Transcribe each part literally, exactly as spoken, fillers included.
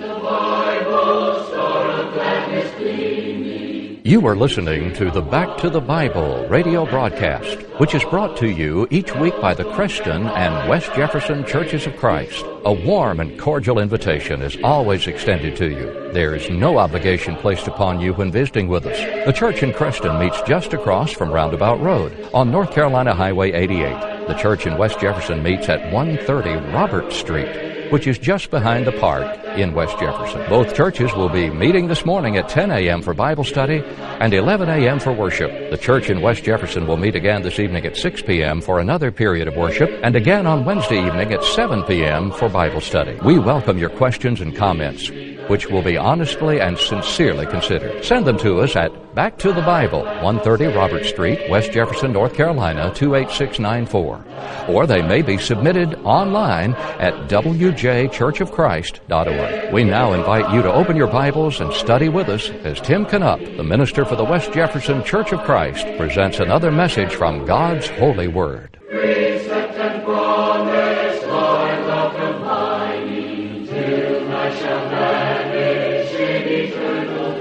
You are listening to the Back to the Bible radio broadcast, which is brought to you each week by the Creston and West Jefferson Churches of Christ. A warm and cordial invitation is always extended to you. There is no obligation placed upon you when visiting with us. The church in Creston meets just across from Roundabout Road on North Carolina Highway eighty-eight. The church in West Jefferson meets at one thirty Robert Street, which is just behind the park in West Jefferson. Both churches will be meeting this morning at ten a.m. for Bible study and eleven a.m. for worship. The church in West Jefferson will meet again this evening at six p.m. for another period of worship, and again on Wednesday evening at seven p.m. for Bible study. We welcome your questions and comments, which will be honestly and sincerely considered. Send them to us at Back to the Bible, one thirty Robert Street, West Jefferson, North Carolina, two eight six nine four. Or they may be submitted online at w j church of christ dot org. We now invite you to open your Bibles and study with us as Tim Canup, the minister for the West Jefferson Church of Christ, presents another message from God's holy word. Precept and promise, Lord, love combining, till I shall vanish in eternal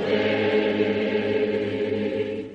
day.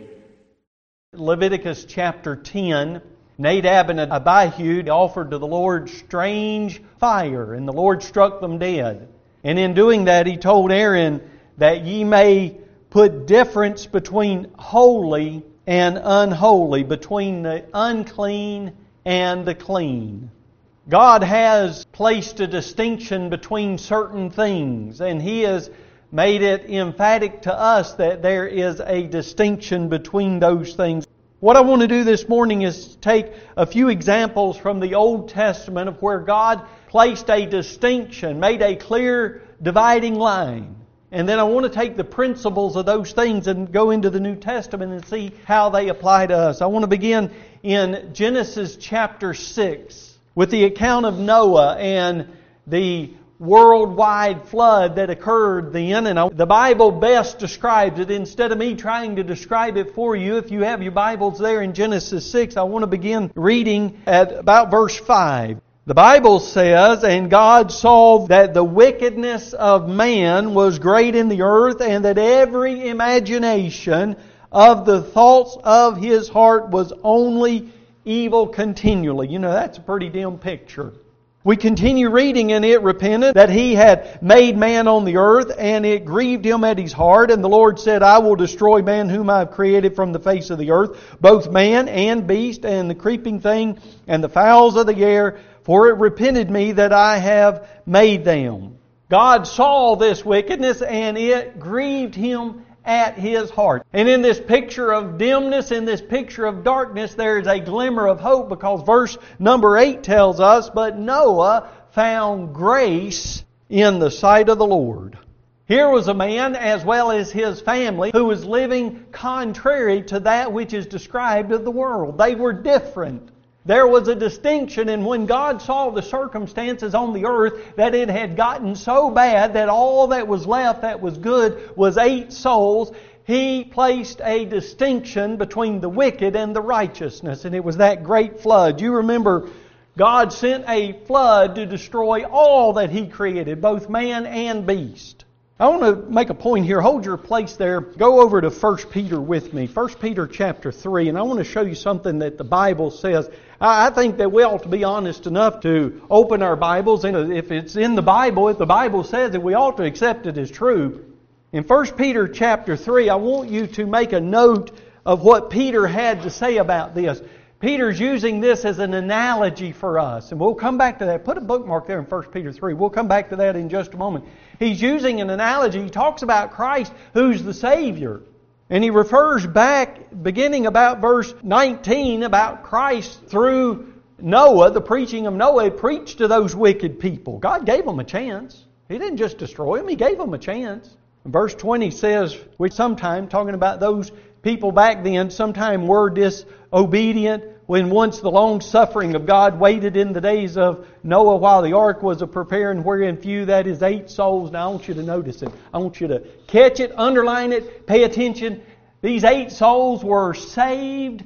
Leviticus chapter ten. Nadab and Abihu offered to the Lord strange fire, and the Lord struck them dead. And in doing that, He told Aaron that ye may put difference between holy and unholy, between the unclean and the clean. God has placed a distinction between certain things, and He has made it emphatic to us that there is a distinction between those things. What I want to do this morning is take a few examples from the Old Testament of where God placed a distinction, made a clear dividing line. And then I want to take the principles of those things and go into the New Testament and see how they apply to us. I want to begin in Genesis chapter six with the account of Noah and the worldwide flood that occurred then. And the Bible best describes it. Instead of me trying to describe it for you, if you have your Bibles there in Genesis six, I want to begin reading at about verse five. The Bible says, "And God saw that the wickedness of man was great in the earth, and that every imagination of the thoughts of his heart was only evil continually." You know, that's a pretty dim picture. We continue reading, "And it repented that he had made man on the earth, and it grieved him at his heart. And the Lord said, I will destroy man whom I have created from the face of the earth, both man and beast, and the creeping thing, and the fowls of the air, for it repented me that I have made them." God saw this wickedness, and it grieved Him at His heart. And in this picture of dimness, in this picture of darkness, there is a glimmer of hope, because verse number eight tells us, "But Noah found grace in the sight of the Lord." Here was a man, as well as his family, who was living contrary to that which is described of the world. They were different. There was a distinction, and when God saw the circumstances on the earth, that it had gotten so bad that all that was left that was good was eight souls, He placed a distinction between the wicked and the righteousness, and it was that great flood. You remember, God sent a flood to destroy all that He created, both man and beast. I want to make a point here. Hold your place there. Go over to First Peter with me. First Peter chapter three. And I want to show you something that the Bible says. I think that we ought to be honest enough to open our Bibles. And if it's in the Bible, if the Bible says it, we ought to accept it as true. In First Peter chapter three, I want you to make a note of what Peter had to say about this. Peter's using this as an analogy for us. And we'll come back to that. Put a bookmark there in First Peter three. We'll come back to that in just a moment. He's using an analogy. He talks about Christ, who's the Savior. And he refers back, beginning about verse nineteen, about Christ through Noah, the preaching of Noah. He preached to those wicked people. God gave them a chance. He didn't just destroy them. He gave them a chance. And verse twenty says, which sometime, talking about those people back then, sometime were disobedient, when once the long suffering of God waited in the days of Noah while the ark was a preparing, wherein few, that is eight souls. Now I want you to notice it. I want you to catch it, underline it, pay attention. These eight souls were saved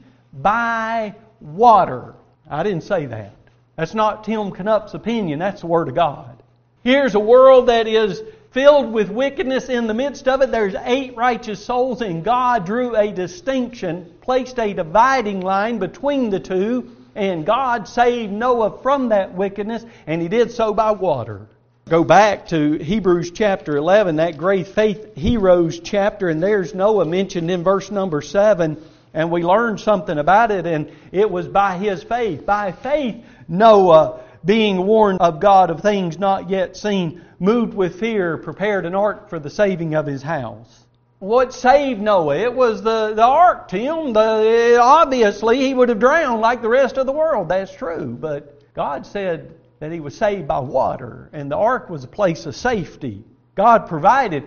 by water. I didn't say that. That's not Tim Canup's opinion. That's the Word of God. Here's a world that is filled with wickedness. In the midst of it, there's eight righteous souls, and God drew a distinction, placed a dividing line between the two, and God saved Noah from that wickedness, and He did so by water. Go back to Hebrews chapter eleven, that great faith heroes chapter, and there's Noah mentioned in verse number seven, and we learned something about it, and it was by his faith. By faith, Noah, being warned of God of things not yet seen, moved with fear, prepared an ark for the saving of his house. What saved Noah? It was the, the ark, Tim. The, obviously, he would have drowned like the rest of the world. That's true. But God said that he was saved by water, and the ark was a place of safety. God provided.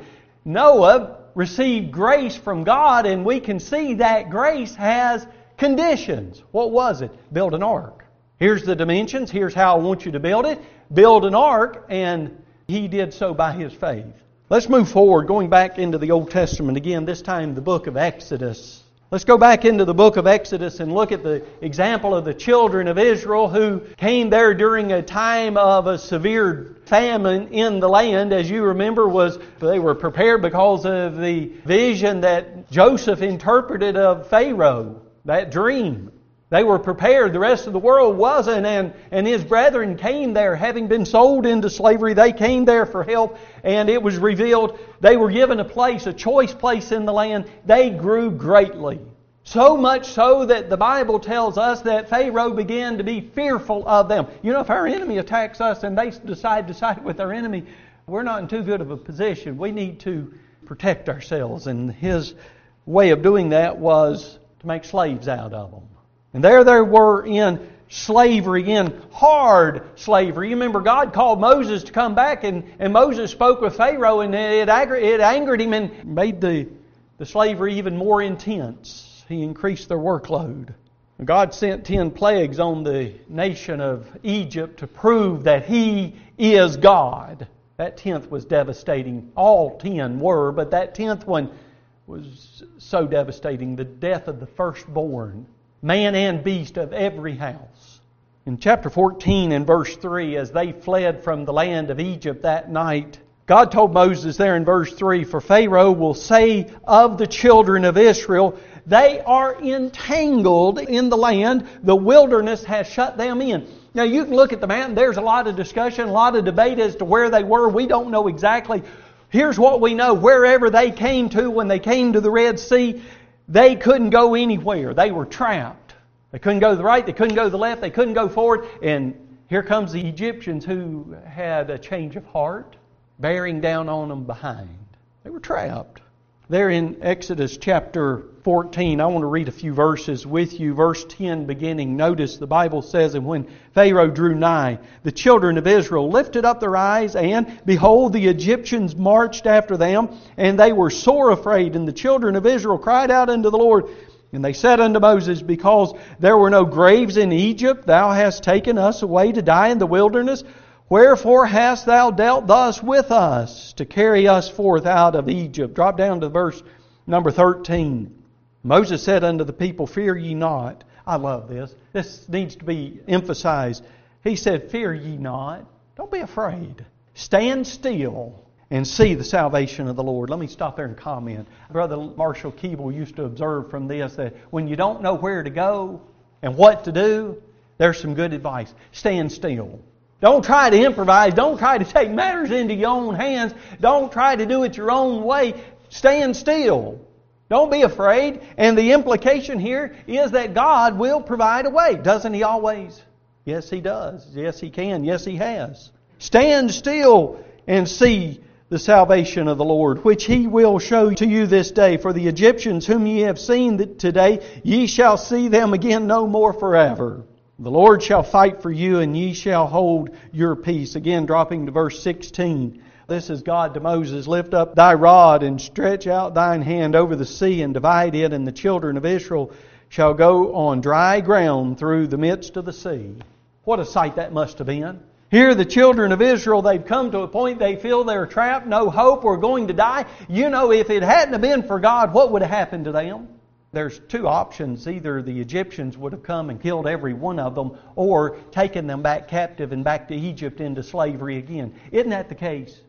Noah received grace from God, and we can see that grace has conditions. What was it? Build an ark. Here's the dimensions. Here's how I want you to build it. Build an ark, and he did so by his faith. Let's move forward, going back into the Old Testament again, this time the book of Exodus. Let's go back into the book of Exodus and look at the example of the children of Israel who came there during a time of a severe famine in the land. As you remember, was they were prepared because of the vision that Joseph interpreted of Pharaoh, that dream. They were prepared. The rest of the world wasn't. And, and his brethren came there, having been sold into slavery. They came there for help. And it was revealed they were given a place, a choice place in the land. They grew greatly. So much so that the Bible tells us that Pharaoh began to be fearful of them. You know, if our enemy attacks us and they decide to side with our enemy, we're not in too good of a position. We need to protect ourselves. And his way of doing that was to make slaves out of them. And there they were in slavery, in hard slavery. You remember God called Moses to come back, and, and Moses spoke with Pharaoh, and it, it angered him and made the, the slavery even more intense. He increased their workload. God sent ten plagues on the nation of Egypt to prove that He is God. That tenth was devastating. All ten were, but that tenth one was so devastating. The death of the firstborn, man and beast of every house. In chapter fourteen and verse three, as they fled from the land of Egypt that night, God told Moses there in verse three, "For Pharaoh will say of the children of Israel, they are entangled in the land, the wilderness has shut them in." Now you can look at the map, there's a lot of discussion, a lot of debate as to where they were. We don't know exactly. Here's what we know. Wherever they came to, when they came to the Red Sea, they couldn't go anywhere. They were trapped. They couldn't go to the right. They couldn't go to the left. They couldn't go forward. And here comes the Egyptians who had a change of heart, bearing down on them behind. They were trapped. There in Exodus chapter fourteen, I want to read a few verses with you. Verse ten beginning. Notice the Bible says, "And when Pharaoh drew nigh, the children of Israel lifted up their eyes, and behold, the Egyptians marched after them, and they were sore afraid. And the children of Israel cried out unto the Lord. And they said unto Moses, Because there were no graves in Egypt, thou hast taken us away to die in the wilderness. Wherefore hast thou dealt thus with us, to carry us forth out of Egypt?" Drop down to verse number thirteen. "Moses said unto the people, Fear ye not." I love this. This needs to be emphasized. He said, "Fear ye not." Don't be afraid. "Stand still and see the salvation of the Lord." Let me stop there and comment. Brother Marshall Keeble used to observe from this that when you don't know where to go and what to do, there's some good advice. Stand still. Don't try to improvise. Don't try to take matters into your own hands. Don't try to do it your own way. Stand still. Don't be afraid. And the implication here is that God will provide a way. Doesn't He always? Yes, He does. Yes, He can. Yes, He has. "Stand still and see the salvation of the Lord, which He will show to you this day. For the Egyptians whom ye have seen today, ye shall see them again no more forever. The Lord shall fight for you, and ye shall hold your peace." Again, dropping to verse sixteen. This is God to Moses. "Lift up thy rod, and stretch out thine hand over the sea, and divide it, and the children of Israel shall go on dry ground through the midst of the sea." What a sight that must have been. Here the children of Israel, they've come to a point they feel they're trapped, no hope, we're going to die. You know, if it hadn't have been for God, what would have happened to them? There's two options. Either the Egyptians would have come and killed every one of them, or taken them back captive and back to Egypt into slavery again. Isn't that the case?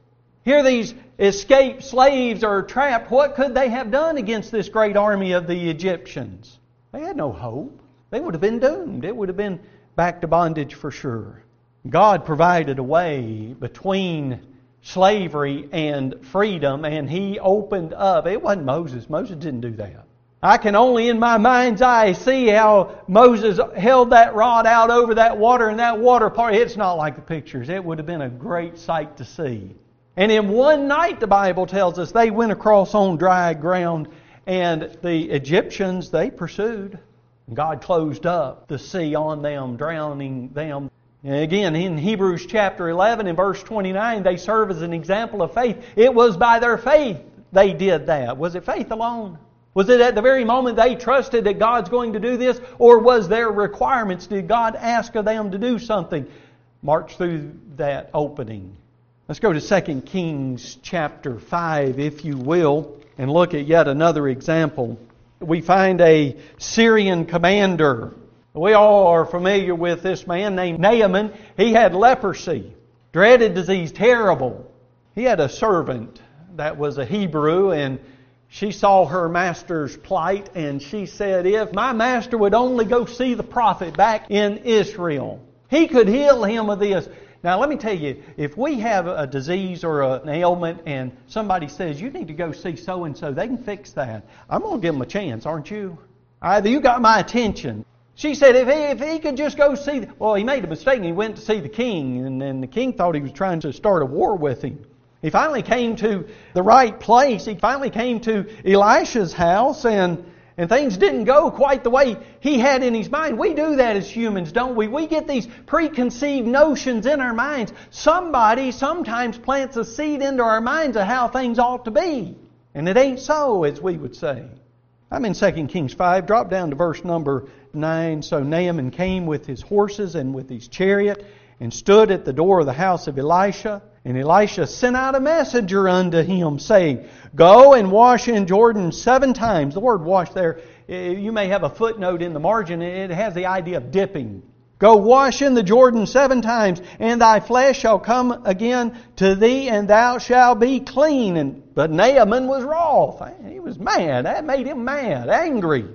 Here these escaped slaves are trapped. What could they have done against this great army of the Egyptians? They had no hope. They would have been doomed. It would have been back to bondage for sure. God provided a way between slavery and freedom, and He opened up. It wasn't Moses. Moses didn't do that. I can only in my mind's eye see how Moses held that rod out over that water, and that water part, it's not like the pictures. It would have been a great sight to see. And in one night, the Bible tells us, they went across on dry ground, and the Egyptians, they pursued. God closed up the sea on them, drowning them. And again, in Hebrews chapter eleven, in verse twenty-nine, they serve as an example of faith. It was by their faith they did that. Was it faith alone? Was it at the very moment they trusted that God's going to do this? Or was there requirements? Did God ask of them to do something? March through that opening. Let's go to Second Kings chapter five, if you will, and look at yet another example. We find a Syrian commander. We all are familiar with this man named Naaman. He had leprosy, dreaded disease, terrible. He had a servant that was a Hebrew, and she saw her master's plight, and she said, if my master would only go see the prophet back in Israel, he could heal him of this. Now, let me tell you, if we have a disease or an ailment and somebody says, you need to go see so-and-so, they can fix that. I'm going to give them a chance, aren't you? Either you got my attention. She said, if he, if he could just go see... Well, he made a mistake and he went to see the king, and then the king thought he was trying to start a war with him. He finally came to the right place. He finally came to Elisha's house, and... And things didn't go quite the way he had in his mind. We do that as humans, don't we? We get these preconceived notions in our minds. Somebody sometimes plants a seed into our minds of how things ought to be. And it ain't so, as we would say. I'm in Second Kings five. Drop down to verse number nine. So Naaman came with his horses and with his chariot and stood at the door of the house of Elisha. And Elisha sent out a messenger unto him, saying, Go and wash in Jordan seven times. The word wash there, you may have a footnote in the margin. It has the idea of dipping. Go wash in the Jordan seven times, and thy flesh shall come again to thee, and thou shalt be clean. And But Naaman was wroth. He was mad. That made him mad, angry.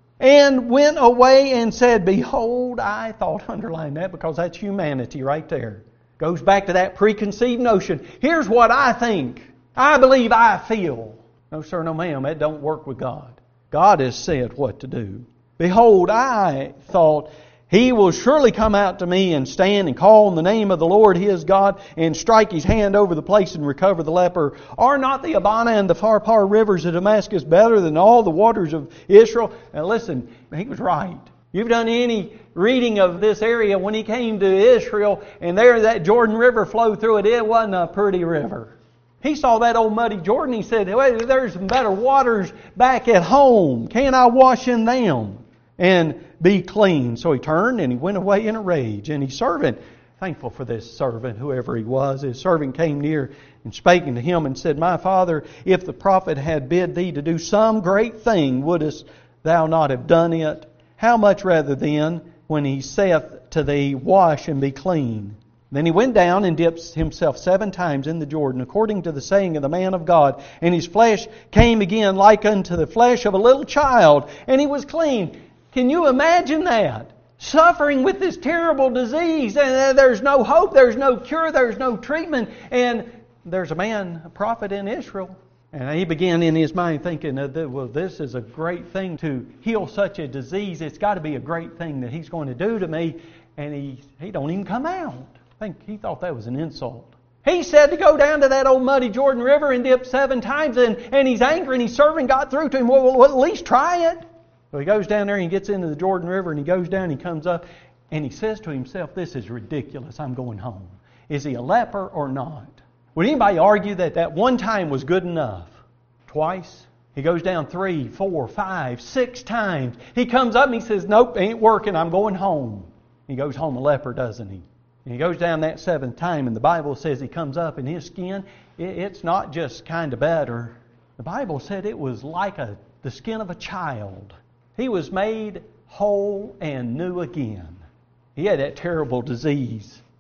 And went away and said, Behold, I thought, underline that because that's humanity right there. Goes back to that preconceived notion. Here's what I think. I believe I feel. No, sir, no, ma'am. That don't work with God. God has said what to do. Behold, I thought, He will surely come out to me and stand and call on the name of the Lord his God and strike his hand over the place and recover the leper. Are not the Abana and the Pharpar rivers of Damascus better than all the waters of Israel? Now listen, he was right. You've done any reading of this area when he came to Israel and there that Jordan River flowed through it, it wasn't a pretty river. He saw that old muddy Jordan. He said, well, there's some better waters back at home. Can't I wash in them and be clean? So he turned and he went away in a rage. And his servant, thankful for this servant, whoever he was, his servant came near and spake unto him and said, My father, if the prophet had bid thee to do some great thing, wouldest thou not have done it? How much rather then, when he saith to thee, Wash and be clean? Then he went down and dipped himself seven times in the Jordan, according to the saying of the man of God. And his flesh came again like unto the flesh of a little child, and he was clean. Can you imagine that? Suffering with this terrible disease, and there's no hope, there's no cure, there's no treatment. And there's a man, a prophet in Israel. And he began in his mind thinking, well, this is a great thing to heal such a disease. It's got to be a great thing that he's going to do to me. And he, he don't even come out. I think he thought that was an insult. He said to go down to that old muddy Jordan River and dip seven times. And, and he's angry and his servant got through to him. Well, well, at least try it. So he goes down there and he gets into the Jordan River and he goes down and he comes up. And he says to himself, this is ridiculous. I'm going home. Is he a leper or not? Would anybody argue that that one time was good enough? Twice? He goes down three, four, five, six times. He comes up and he says, nope, ain't working. I'm going home. He goes home a leper, doesn't he? And he goes down that seventh time and the Bible says he comes up and his skin, it's not just kind of better. The Bible said it was like a, the skin of a child. He was made whole and new again. He had that terrible disease.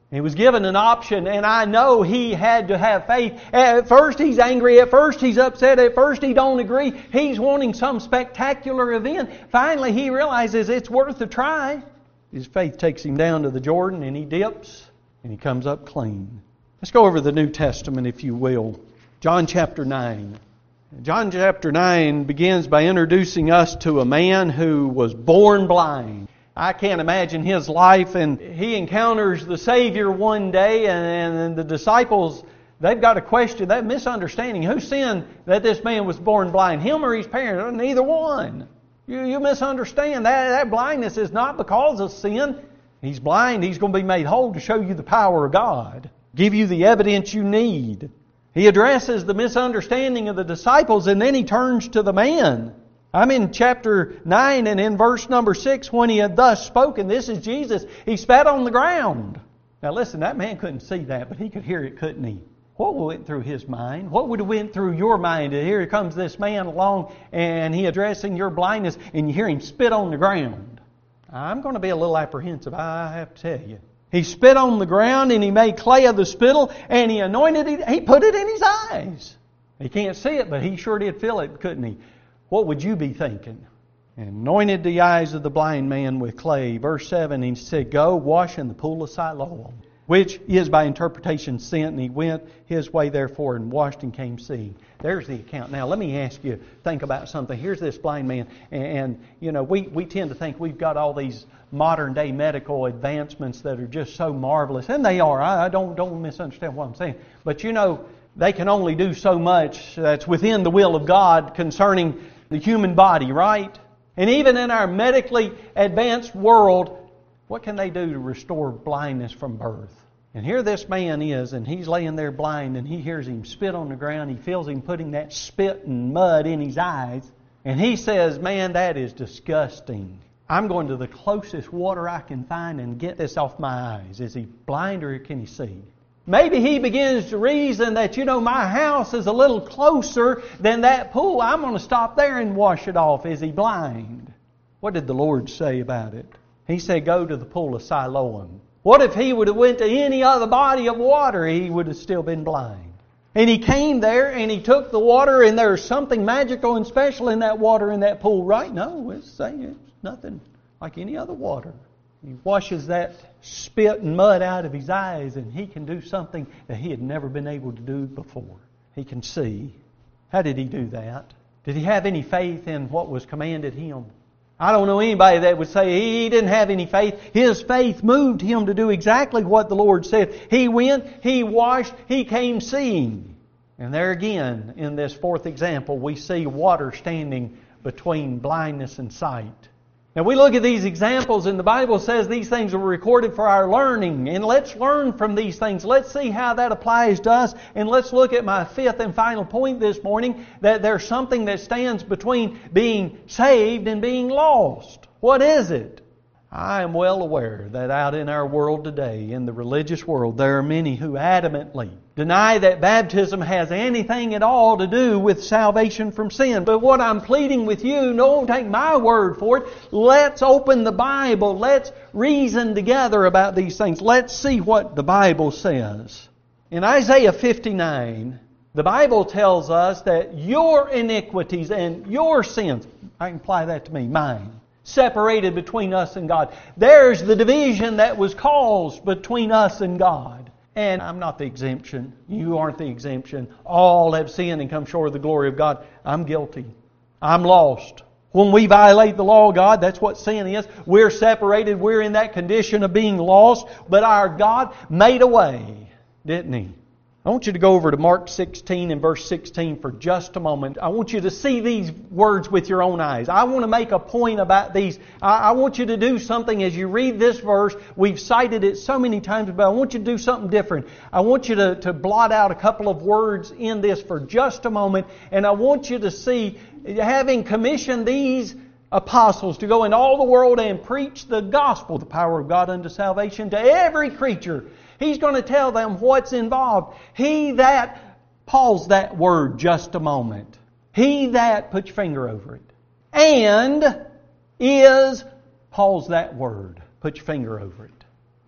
He was given an option, and I know he had to have faith. At first he's angry, at first he's upset, at first he don't agree. He's wanting some spectacular event. Finally he realizes it's worth a try. His faith takes him down to the Jordan, and he dips, and he comes up clean. Let's go over the New Testament, if you will. John chapter nine. John chapter nine begins by introducing us to a man who was born blind. I can't imagine his life, and he encounters the Savior one day, and, and the disciples, they've got a question, that misunderstanding. Who sinned that this man was born blind? Him or his parents? Neither one. You, you misunderstand. That, that blindness is not because of sin. He's blind. He's going to be made whole to show you the power of God, give you the evidence you need. He addresses the misunderstanding of the disciples, and then he turns to the man. I'm in chapter nine, and in verse number six, when he had thus spoken, this is Jesus, he spat on the ground. Now listen, that man couldn't see that, but he could hear it, couldn't he? What went through his mind? What would have went through your mind? Here comes this man along, and he addressing your blindness, and you hear him spit on the ground. I'm going to be a little apprehensive, I have to tell you. He spit on the ground, and he made clay of the spittle, and he anointed it. He put it in his eyes. He can't see it, but he sure did feel it, couldn't he? What would you be thinking? And anointed the eyes of the blind man with clay. Verse seven, he said, "Go, wash in the pool of Siloam," which is by interpretation sent, and he went his way therefore and washed and came seeing. There's the account. Now let me ask you, think about something. Here's this blind man, and, and you know, we, we tend to think we've got all these modern day medical advancements that are just so marvelous, and they are. I, I don't don't misunderstand what I'm saying. But you know, they can only do so much that's within the will of God concerning the human body, right? And even in our medically advanced world, what can they do to restore blindness from birth? And here this man is, and he's laying there blind, and he hears him spit on the ground. He feels him putting that spit and mud in his eyes. And he says, "Man, that is disgusting. I'm going to the closest water I can find and get this off my eyes." Is he blind or can he see? Maybe he begins to reason that, you know, my house is a little closer than that pool. I'm going to stop there and wash it off. Is he blind? What did the Lord say about it? He said, "Go to the pool of Siloam." What if he would have went to any other body of water? He would have still been blind. And he came there and he took the water, and there's something magical and special in that water in that pool, right? No, it's saying it's nothing like any other water. He washes that spit and mud out of his eyes, and he can do something that he had never been able to do before. He can see. How did he do that? Did he have any faith in what was commanded him? I don't know anybody that would say he didn't have any faith. His faith moved him to do exactly what the Lord said. He went, he washed, he came seeing. And there again, in this fourth example, we see water standing between blindness and sight. Now we look at these examples, and the Bible says these things are recorded for our learning. And let's learn from these things. Let's see how that applies to us. And let's look at my fifth and final point this morning, that there's something that stands between being saved and being lost. What is it? I am well aware that out in our world today, in the religious world, there are many who adamantly deny that baptism has anything at all to do with salvation from sin. But what I'm pleading with you, don't take my word for it. Let's open the Bible. Let's reason together about these things. Let's see what the Bible says. In Isaiah fifty-nine, the Bible tells us that your iniquities and your sins, I can apply that to me, mine, separated between us and God. There's the division that was caused between us and God. And I'm not the exemption. You aren't the exemption. All have sinned and come short of the glory of God. I'm guilty. I'm lost. When we violate the law of God, that's what sin is. We're separated. We're in that condition of being lost. But our God made a way, didn't He? I want you to go over to Mark sixteen and verse sixteen for just a moment. I want you to see these words with your own eyes. I want to make a point about these. I, I want you to do something as you read this verse. We've cited it so many times, but I want you to do something different. I want you to, to blot out a couple of words in this for just a moment, and I want you to see, having commissioned these apostles to go into all the world and preach the gospel, the power of God unto salvation, to every creature. He's going to tell them what's involved. He that, pause that word just a moment. He that, put your finger over it, and is, pause that word, put your finger over it.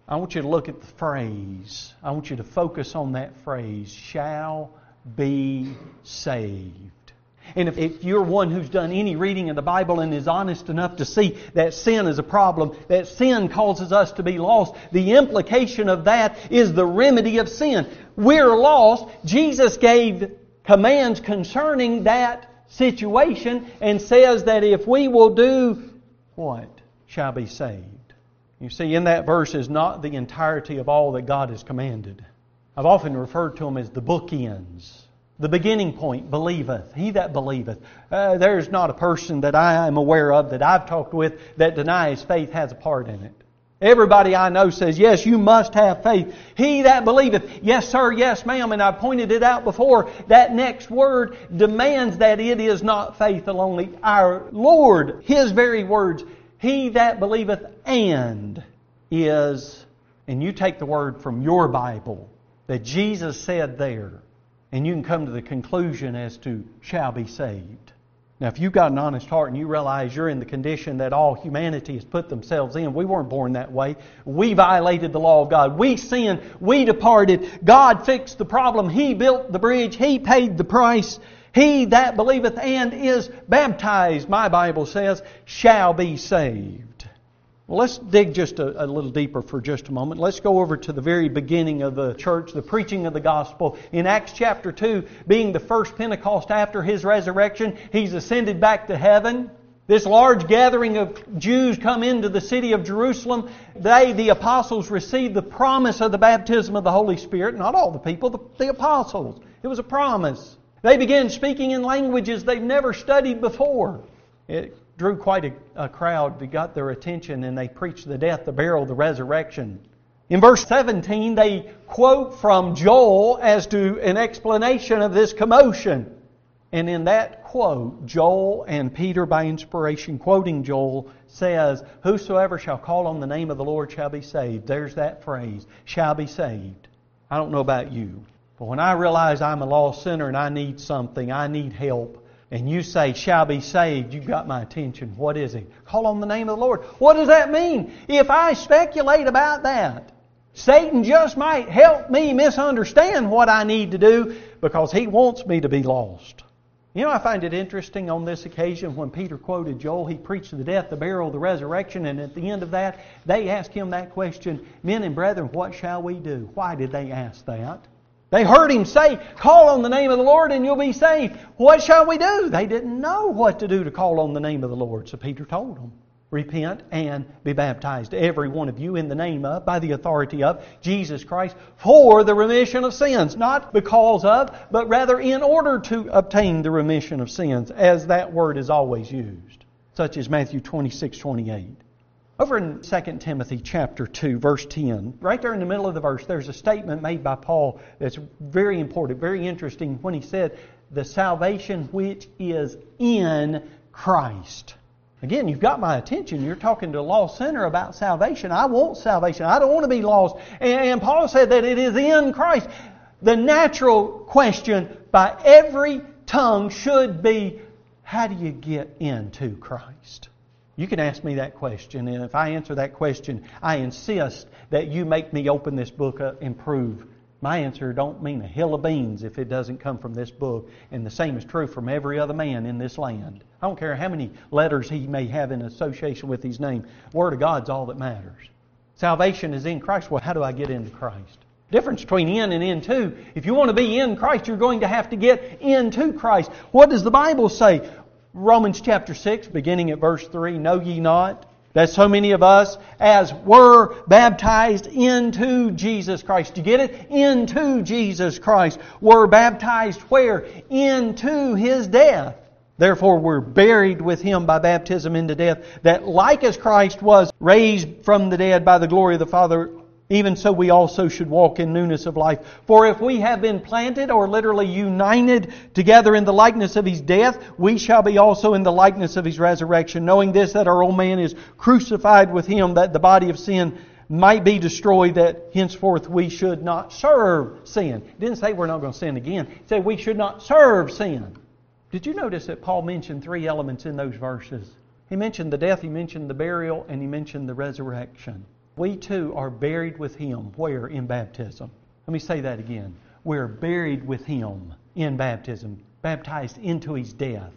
I want you to look at the phrase. I want you to focus on that phrase, shall be saved. And if, if you're one who's done any reading of the Bible and is honest enough to see that sin is a problem, that sin causes us to be lost, the implication of that is the remedy of sin. We're lost. Jesus gave commands concerning that situation and says that if we will do what? Shall be saved. You see, in that verse is not the entirety of all that God has commanded. I've often referred to them as the bookends. The beginning point, believeth. He that believeth. Uh, there's not a person that I am aware of that I've talked with that denies faith has a part in it. Everybody I know says, yes, you must have faith. He that believeth. Yes, sir, yes, ma'am. And I pointed it out before. That next word demands that it is not faith alone. Our Lord, His very words, He that believeth and is, and you take the word from your Bible that Jesus said there, and you can come to the conclusion as to shall be saved. Now, if you've got an honest heart and you realize you're in the condition that all humanity has put themselves in, we weren't born that way. We violated the law of God. We sinned. We departed. God fixed the problem. He built the bridge. He paid the price. He that believeth and is baptized, my Bible says, shall be saved. Well, let's dig just a, a little deeper for just a moment. Let's go over to the very beginning of the church, the preaching of the gospel. In Acts chapter two, being the first Pentecost after His resurrection, He's ascended back to heaven. This large gathering of Jews come into the city of Jerusalem. They, the apostles, received the promise of the baptism of the Holy Spirit. Not all the people, the, the apostles. It was a promise. They began speaking in languages they've never studied before. It drew quite a, a crowd that got their attention, and they preached the death, the burial, the resurrection. In verse seventeen, they quote from Joel as to an explanation of this commotion. And in that quote, Joel and Peter, by inspiration, quoting Joel, says, whosoever shall call on the name of the Lord shall be saved. There's that phrase, shall be saved. I don't know about you, but when I realize I'm a lost sinner and I need something, I need help, and you say, shall be saved, you've got my attention. What is it? Call on the name of the Lord. What does that mean? If I speculate about that, Satan just might help me misunderstand what I need to do because he wants me to be lost. You know, I find it interesting on this occasion when Peter quoted Joel, he preached the death, the burial, the resurrection, and at the end of that, they asked him that question, men and brethren, what shall we do? Why did they ask that? They heard him say, call on the name of the Lord and you'll be saved. What shall we do? They didn't know what to do to call on the name of the Lord. So Peter told them, repent and be baptized, every one of you, in the name of, by the authority of Jesus Christ, for the remission of sins. Not because of, but rather in order to obtain the remission of sins, as that word is always used, such as Matthew twenty-six twenty-eight. Over in Second Timothy chapter two, verse ten, right there in the middle of the verse, there's a statement made by Paul that's very important, very interesting, when he said, the salvation which is in Christ. Again, you've got my attention. You're talking to a lost sinner about salvation. I want salvation. I don't want to be lost. And Paul said that it is in Christ. The natural question by every tongue should be, how do you get into Christ? You can ask me that question, and if I answer that question, I insist that you make me open this book up and prove. My answer don't mean a hill of beans if it doesn't come from this book, and the same is true from every other man in this land. I don't care how many letters he may have in association with his name. Word of God's all that matters. Salvation is in Christ. Well, how do I get into Christ? Difference between in and into. If you want to be in Christ, you're going to have to get into Christ. What does the Bible say? Romans chapter six, beginning at verse three, know ye not that so many of us as were baptized into Jesus Christ. Do you get it? Into Jesus Christ. Were baptized where? Into His death. Therefore we're buried with Him by baptism into death, that like as Christ was raised from the dead by the glory of the Father, even so we also should walk in newness of life. For if we have been planted, or literally united together in the likeness of His death, we shall be also in the likeness of His resurrection, knowing this, that our old man is crucified with Him, that the body of sin might be destroyed, that henceforth we should not serve sin. It didn't say we're not going to sin again. It said we should not serve sin. Did you notice that Paul mentioned three elements in those verses? He mentioned the death, he mentioned the burial, and he mentioned the resurrection. We too are buried with Him. Where? In baptism. Let me say that again. We're buried with Him in baptism, baptized into His death.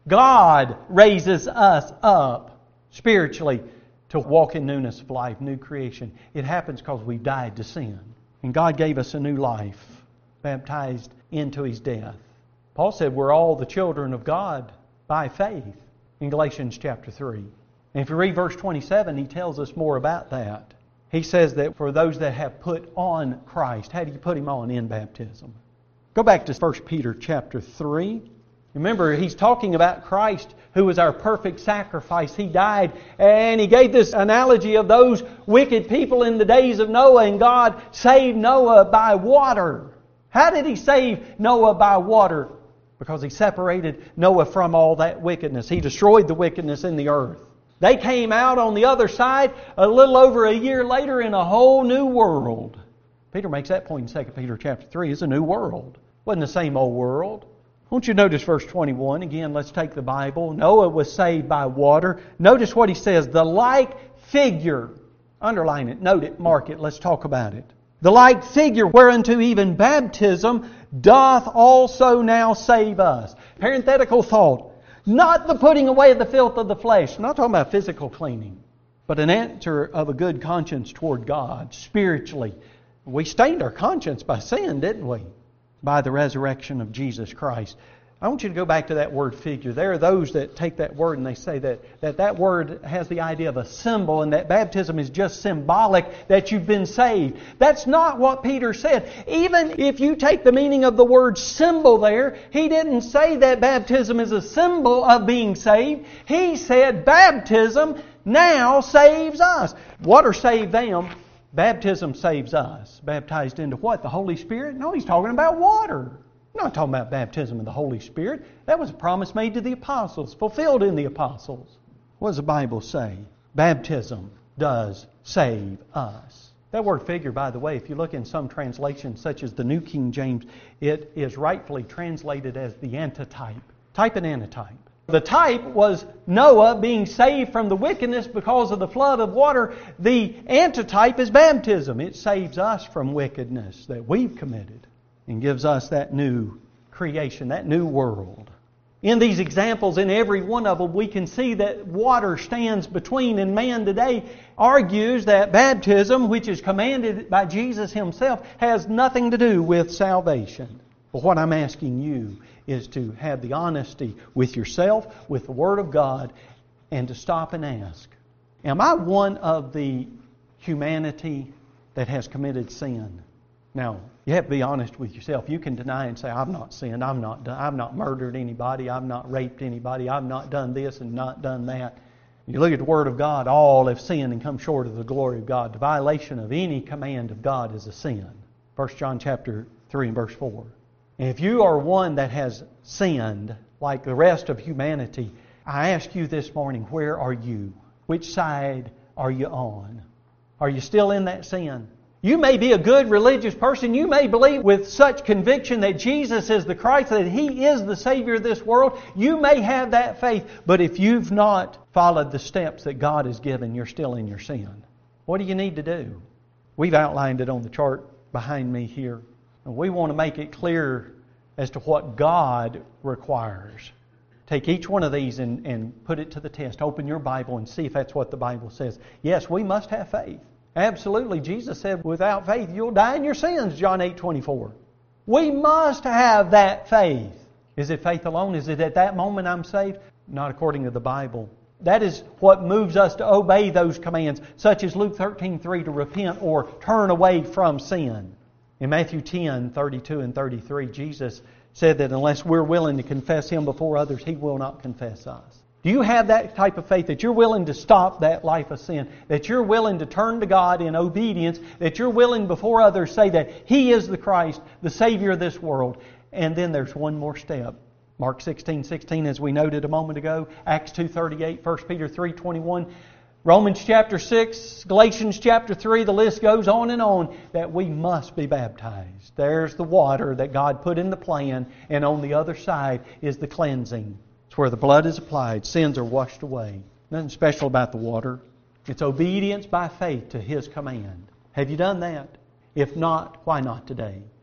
God raises us up spiritually to walk in newness of life, new creation. It happens because we've died to sin. And God gave us a new life, baptized into His death. Paul said we're all the children of God by faith in Galatians chapter three. And if you read verse twenty-seven, he tells us more about that. He says that for those that have put on Christ, how do you put Him on? In baptism. Go back to First Peter chapter three. Remember, he's talking about Christ, who was our perfect sacrifice. He died, and he gave this analogy of those wicked people in the days of Noah, and God saved Noah by water. How did He save Noah by water? Because He separated Noah from all that wickedness. He destroyed the wickedness in the earth. They came out on the other side a little over a year later in a whole new world. Peter makes that point in Second Peter chapter three. It's a new world. It wasn't the same old world. I want you to notice verse twenty-one. Again, let's take the Bible. Noah was saved by water. Notice what he says. The like figure. Underline it, note it, mark it. Let's talk about it. The like figure whereunto even baptism doth also now save us. Parenthetical thought. Not the putting away of the filth of the flesh. I'm not talking about physical cleaning. But an answer of a good conscience toward God, spiritually. We stained our conscience by sin, didn't we? By the resurrection of Jesus Christ. I want you to go back to that word figure. There are those that take that word and they say that that, that word has the idea of a symbol and that baptism is just symbolic that you've been saved. That's not what Peter said. Even if you take the meaning of the word symbol there, he didn't say that baptism is a symbol of being saved. He said baptism now saves us. Water saved them. Baptism saves us. Baptized into what? The Holy Spirit? No, he's talking about water. He's not talking about baptism of the Holy Spirit. That was a promise made to the apostles, fulfilled in the apostles. What does the Bible say? Baptism does save us. That word figure, by the way, if you look in some translations, such as the New King James, it is rightfully translated as the antitype. Type and antitype. The type was Noah being saved from the wickedness because of the flood of water. The antitype is baptism. It saves us from wickedness that we've committed and gives us that new creation, that new world. In these examples, in every one of them, we can see that water stands between, and man today argues that baptism, which is commanded by Jesus Himself, has nothing to do with salvation. But what I'm asking you is to have the honesty with yourself, with the Word of God, and to stop and ask, am I one of the humanity that has committed sin? Now, you have to be honest with yourself. You can deny and say, I've not sinned, I've not done, I've not murdered anybody, I've not raped anybody, I've not done this and not done that. You look at the Word of God, all have sinned and come short of the glory of God. The violation of any command of God is a sin. First John chapter three and verse four. And if you are one that has sinned, like the rest of humanity, I ask you this morning, where are you? Which side are you on? Are you still in that sin? You may be a good religious person. You may believe with such conviction that Jesus is the Christ, that He is the Savior of this world. You may have that faith. But if you've not followed the steps that God has given, you're still in your sin. What do you need to do? We've outlined it on the chart behind me here. And we want to make it clear as to what God requires. Take each one of these and, and put it to the test. Open your Bible and see if that's what the Bible says. Yes, we must have faith. Absolutely. Jesus said, without faith, you'll die in your sins, John eight twenty-four. We must have that faith. Is it faith alone? Is it at that moment I'm saved? Not according to the Bible. That is what moves us to obey those commands, such as Luke thirteen three, to repent or turn away from sin. In Matthew ten thirty-two and thirty-three, Jesus said that unless we're willing to confess Him before others, He will not confess us. Do you have that type of faith that you're willing to stop that life of sin? That you're willing to turn to God in obedience? That you're willing before others say that He is the Christ, the Savior of this world? And then there's one more step. Mark sixteen sixteen, as we noted a moment ago. Acts two thirty-eight, First Peter three twenty-one. Romans chapter six, Galatians chapter three, the list goes on and on, that we must be baptized. There's the water that God put in the plan, and on the other side is the cleansing. It's where the blood is applied, sins are washed away. Nothing special about the water. It's obedience by faith to His command. Have you done that? If not, why not today?